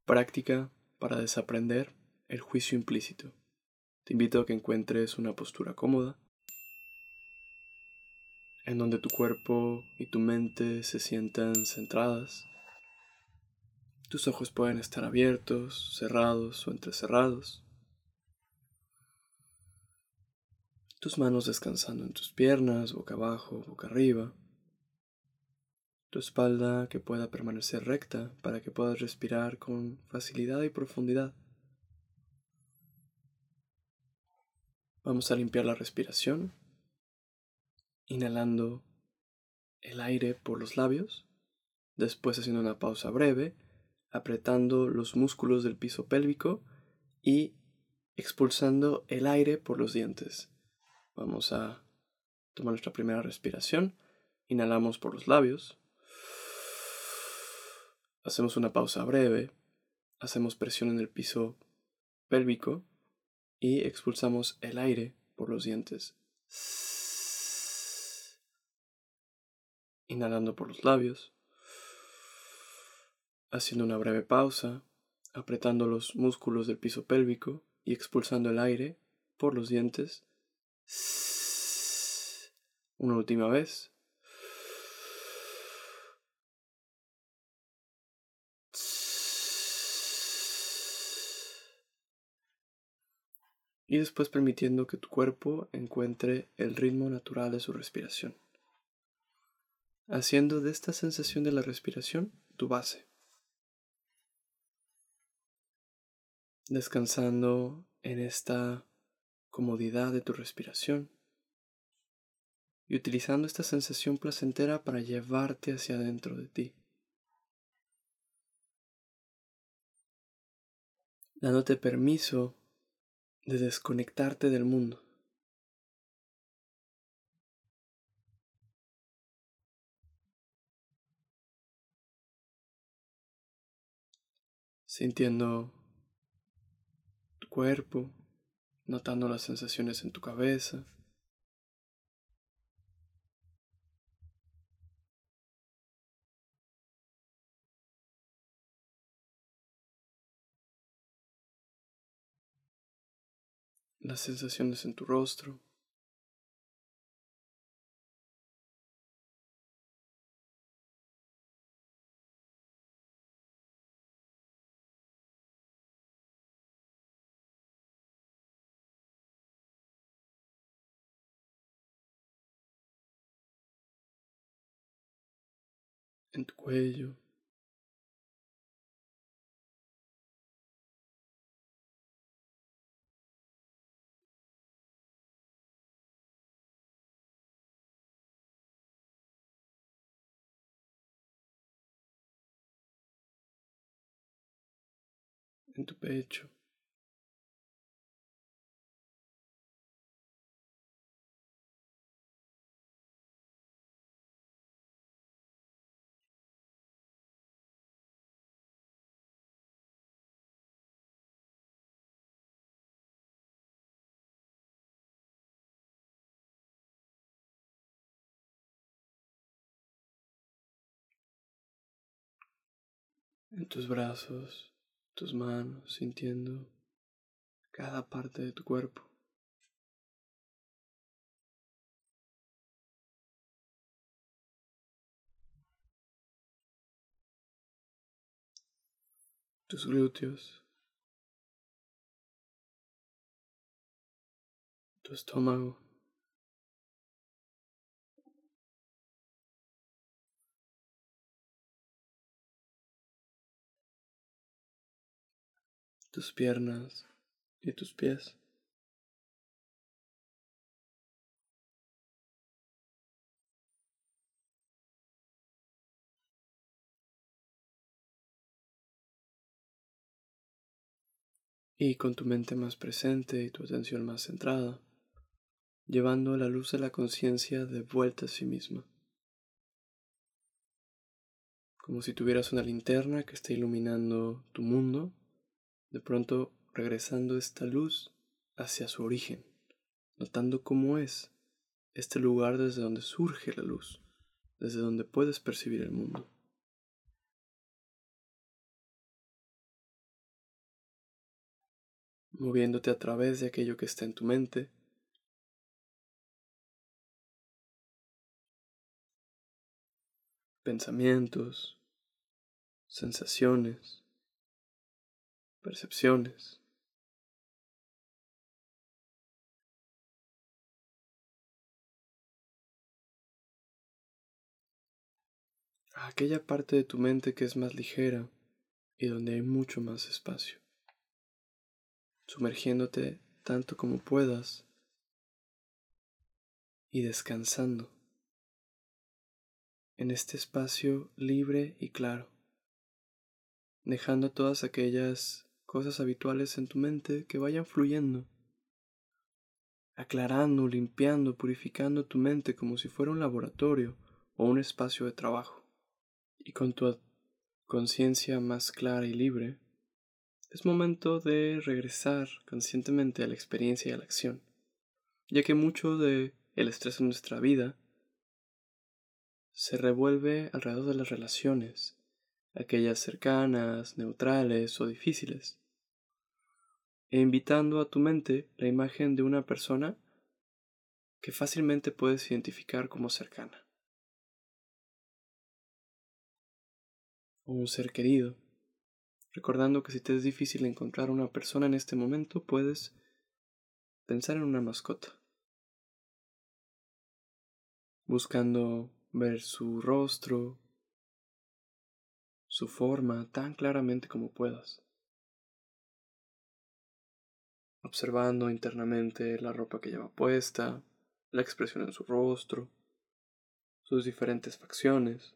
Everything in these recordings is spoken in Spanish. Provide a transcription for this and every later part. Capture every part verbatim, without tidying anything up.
Práctica para desaprender el juicio implícito. Te invito a que encuentres una postura cómoda, en donde tu cuerpo y tu mente se sientan centradas. Tus ojos pueden estar abiertos, cerrados o entrecerrados. Tus manos descansando en tus piernas, boca abajo, boca arriba. Tu espalda que pueda permanecer recta para que puedas respirar con facilidad y profundidad. Vamos a limpiar la respiración, inhalando el aire por los labios, después haciendo una pausa breve, apretando los músculos del piso pélvico y expulsando el aire por los dientes. Vamos a tomar nuestra primera respiración, inhalamos por los labios, hacemos una pausa breve, hacemos presión en el piso pélvico y expulsamos el aire por los dientes. Inhalando por los labios, haciendo una breve pausa, apretando los músculos del piso pélvico y expulsando el aire por los dientes. Una última vez. Y después permitiendo que tu cuerpo encuentre el ritmo natural de su respiración, haciendo de esta sensación de la respiración tu base, descansando en esta comodidad de tu respiración y utilizando esta sensación placentera para llevarte hacia adentro de ti, dándote permiso de desconectarte del mundo. Sintiendo tu cuerpo, notando las sensaciones en tu cabeza. Las sensaciones en tu rostro. En tu cuello. En tu pecho. En tus brazos, tus manos, sintiendo cada parte de tu cuerpo. Tus glúteos, tu estómago, tus piernas y tus pies. Y con tu mente más presente y tu atención más centrada, llevando la luz de la conciencia de vuelta a sí misma. Como si tuvieras una linterna que está iluminando tu mundo, de pronto regresando esta luz hacia su origen, notando cómo es este lugar desde donde surge la luz, desde donde puedes percibir el mundo. moviéndote a través de aquello que está en tu mente, pensamientos, sensaciones, percepciones. A aquella parte de tu mente que es más ligera y donde hay mucho más espacio, sumergiéndote tanto como puedas y descansando en este espacio libre y claro, dejando todas aquellas cosas habituales en tu mente que vayan fluyendo, aclarando, limpiando, purificando tu mente como si fuera un laboratorio o un espacio de trabajo. Y con tu conciencia más clara y libre, es momento de regresar conscientemente a la experiencia y a la acción, ya que mucho de el estrés en nuestra vida se revuelve alrededor de las relaciones, aquellas cercanas, neutrales o difíciles, e invitando a tu mente la imagen de una persona que fácilmente puedes identificar como cercana, o un ser querido, recordando que si te es difícil encontrar una persona en este momento, puedes pensar en una mascota, buscando ver su rostro, su forma tan claramente como puedas, observando internamente la ropa que lleva puesta, la expresión en su rostro, sus diferentes facciones.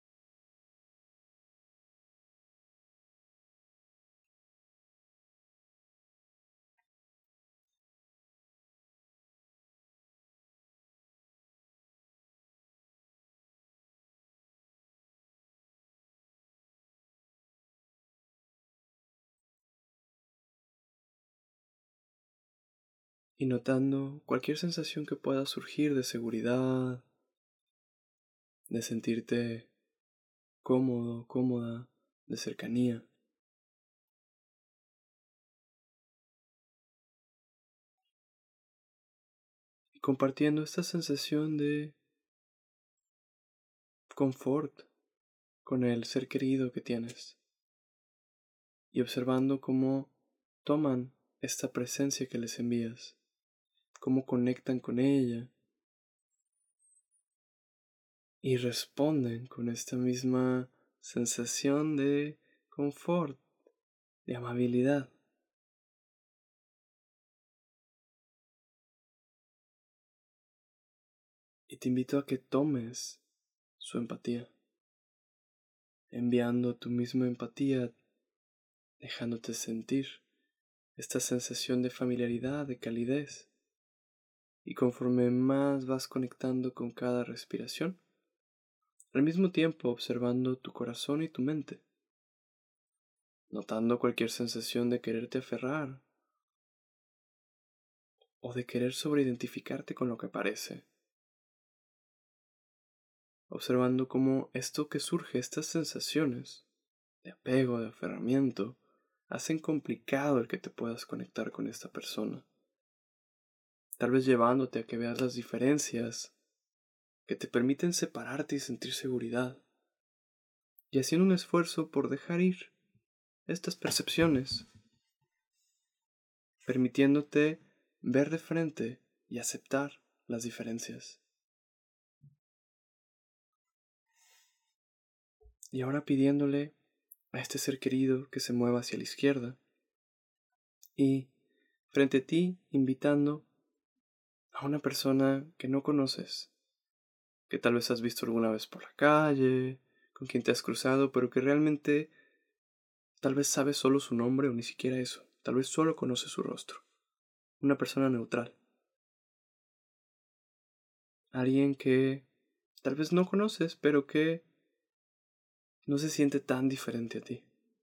Y notando cualquier sensación que pueda surgir de seguridad, de sentirte cómodo, cómoda, de cercanía. Y compartiendo esta sensación de confort con el ser querido que tienes. Y observando cómo toman esta presencia que les envías, cómo conectan con ella y responden con esta misma sensación de confort, de amabilidad. Y te invito a que tomes su empatía, enviando tu misma empatía, dejándote sentir esta sensación de familiaridad, de calidez. Y conforme más vas conectando con cada respiración, al mismo tiempo observando tu corazón y tu mente, notando cualquier sensación de quererte aferrar o de querer sobreidentificarte con lo que parece, observando cómo esto que surge, estas sensaciones de apego, de aferramiento, hacen complicado el que te puedas conectar con esta persona, tal vez llevándote a que veas las diferencias que te permiten separarte y sentir seguridad, y haciendo un esfuerzo por dejar ir estas percepciones, permitiéndote ver de frente y aceptar las diferencias. Y ahora pidiéndole a este ser querido que se mueva hacia la izquierda y frente a ti invitando a una persona que no conoces, que tal vez has visto alguna vez por la calle, con quien te has cruzado, pero que realmente tal vez sabes solo su nombre o ni siquiera eso, tal vez solo conoces su rostro. Una persona neutral. Alguien que tal vez no conoces, pero que no se siente tan diferente a ti.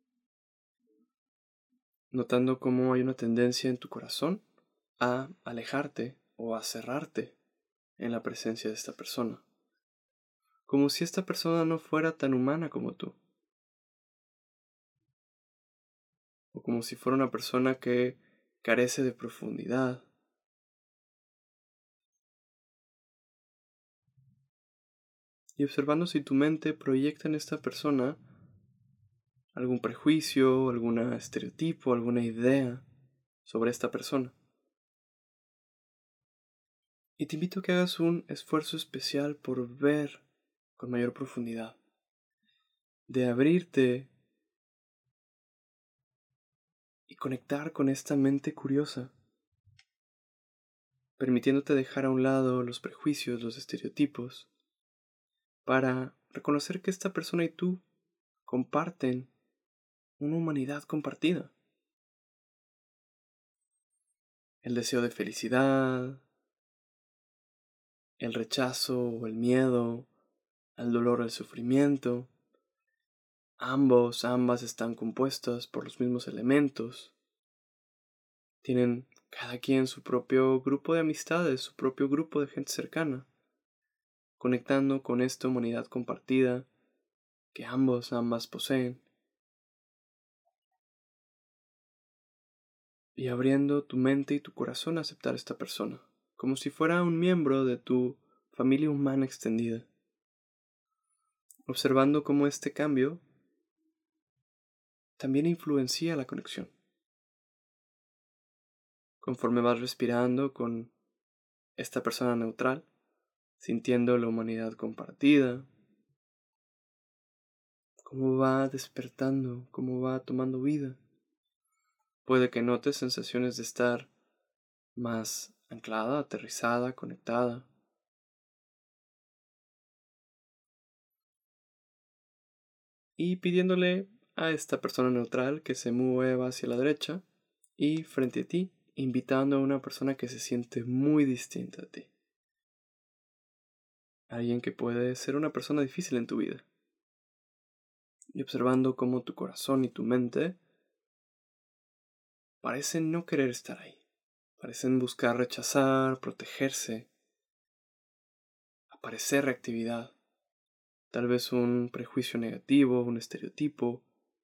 Notando cómo hay una tendencia en tu corazón a alejarte o a cerrarte en la presencia de esta persona. Como si esta persona no fuera tan humana como tú. O como si fuera una persona que carece de profundidad. Y observando si tu mente proyecta en esta persona algún prejuicio, algún estereotipo, alguna idea sobre esta persona. Y te invito a que hagas un esfuerzo especial por ver con mayor profundidad, de abrirte y conectar con esta mente curiosa, permitiéndote dejar a un lado los prejuicios, los estereotipos, para reconocer que esta persona y tú comparten una humanidad compartida. El deseo de felicidad, el rechazo o el miedo, el dolor o el sufrimiento. Ambos, ambas están compuestas por los mismos elementos. Tienen cada quien su propio grupo de amistades, su propio grupo de gente cercana, conectando con esta humanidad compartida que ambos, ambas poseen. Y abriendo tu mente y tu corazón a aceptar a esta persona, como si fuera un miembro de tu familia humana extendida. Observando cómo este cambio también influencia la conexión. Conforme vas respirando con esta persona neutral, sintiendo la humanidad compartida, cómo va despertando, cómo va tomando vida. Puede que notes sensaciones de estar más anclada, aterrizada, conectada. Y pidiéndole a esta persona neutral que se mueva hacia la derecha y frente a ti, invitando a una persona que se siente muy distinta a ti. Alguien que puede ser una persona difícil en tu vida. Y observando cómo tu corazón y tu mente parecen no querer estar ahí. Parecen buscar rechazar, protegerse, aparecer reactividad. Tal vez un prejuicio negativo, un estereotipo,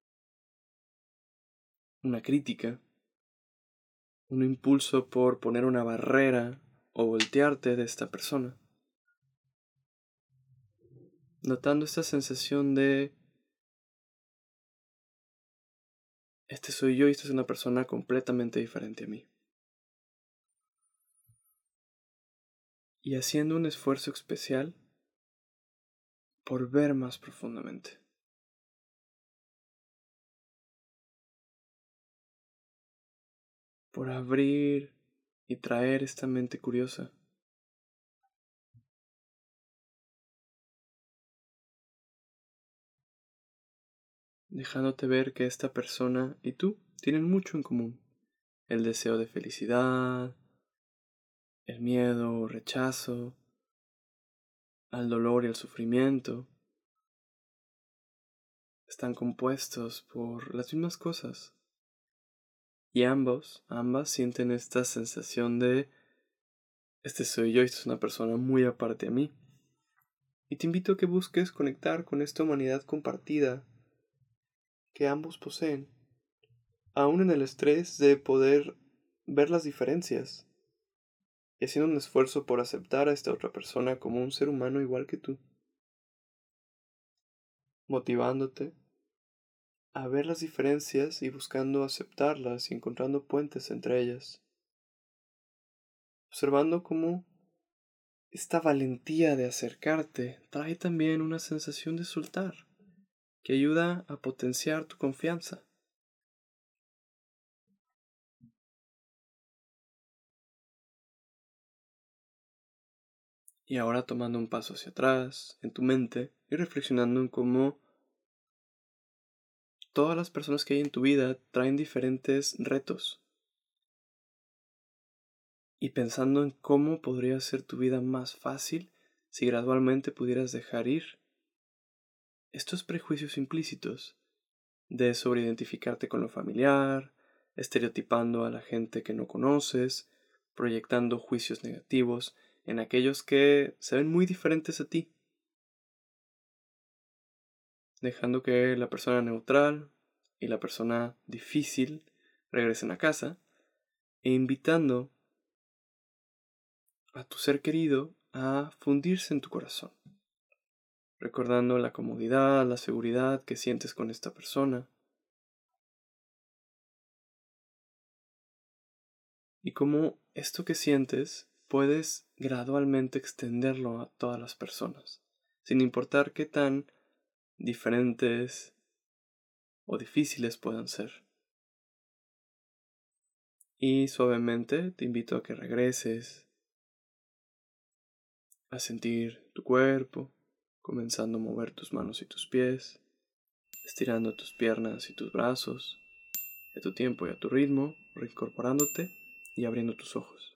una crítica, un impulso por poner una barrera o voltearte de esta persona. Notando esta sensación de este soy yo y esta es una persona completamente diferente a mí. Y haciendo un esfuerzo especial por ver más profundamente. Por abrir y traer esta mente curiosa. Dejándote ver que esta persona y tú tienen mucho en común. El deseo de felicidad, el miedo o rechazo, al dolor y al sufrimiento. Están compuestos por las mismas cosas. Y ambos, ambas sienten esta sensación de este soy yo y esta es una persona muy aparte a mí. Y te invito a que busques conectar con esta humanidad compartida que ambos poseen, aún en el estrés de poder ver las diferencias, y haciendo un esfuerzo por aceptar a esta otra persona como un ser humano igual que tú, motivándote a ver las diferencias y buscando aceptarlas y encontrando puentes entre ellas, observando cómo esta valentía de acercarte trae también una sensación de soltar, que ayuda a potenciar tu confianza. Y ahora tomando un paso hacia atrás en tu mente y reflexionando en cómo todas las personas que hay en tu vida traen diferentes retos. Y pensando en cómo podría ser tu vida más fácil si gradualmente pudieras dejar ir estos prejuicios implícitos de sobreidentificarte con lo familiar, estereotipando a la gente que no conoces, proyectando juicios negativos en aquellos que se ven muy diferentes a ti, dejando que la persona neutral y la persona difícil regresen a casa e invitando a tu ser querido a fundirse en tu corazón, recordando la comodidad, la seguridad que sientes con esta persona y cómo esto que sientes puedes gradualmente extenderlo a todas las personas, sin importar qué tan diferentes o difíciles puedan ser. Y suavemente te invito a que regreses a sentir tu cuerpo, comenzando a mover tus manos y tus pies, estirando tus piernas y tus brazos, a tu tiempo y a tu ritmo, reincorporándote y abriendo tus ojos.